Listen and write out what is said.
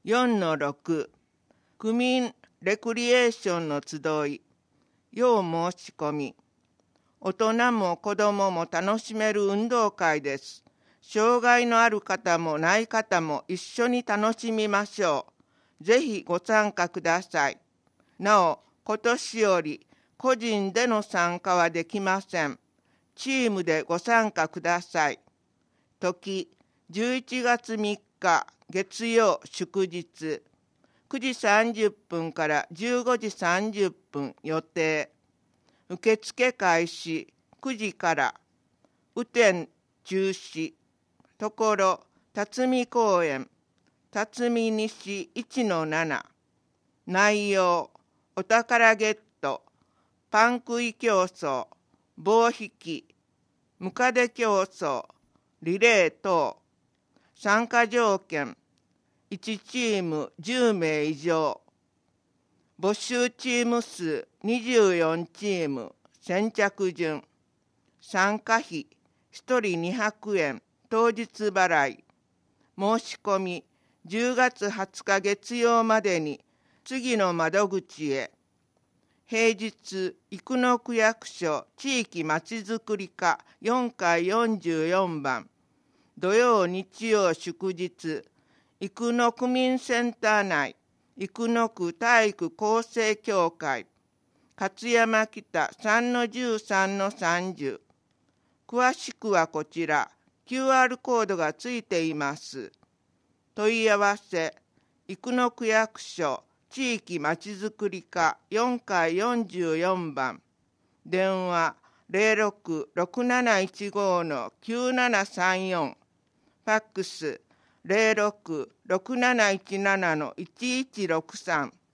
4-6 区民レクリエーションの集い要申し込み。大人も子どもも楽しめる運動会です。障害のある方もない方も一緒に楽しみましょう。ぜひご参加ください。なお、今年より個人での参加はできません。チームでご参加ください。時、11月3日月曜祝日、9時30分から15時30分予定。受付開始9時から。雨天中止。ところ、辰巳公園、辰巳西 1-7。内容、お宝ゲット、パン食い競争、棒引き、ムカデ競争、リレー等。参加条件、1チーム10名以上。募集チーム数24チーム。先着順。参加費1人200円。当日払い。申し込み10月20日月曜までに次の窓口へ。平日生野区役所地域まちづくり課4階44番。土曜日曜祝日生野区民センター内生野区体育構成協会勝山北 3-13-30。詳しくはこちら。QR コードがついています。問い合わせ、生野区役所地域まちづくり課4階44番。電話066715-9734。ファックス066717-1163。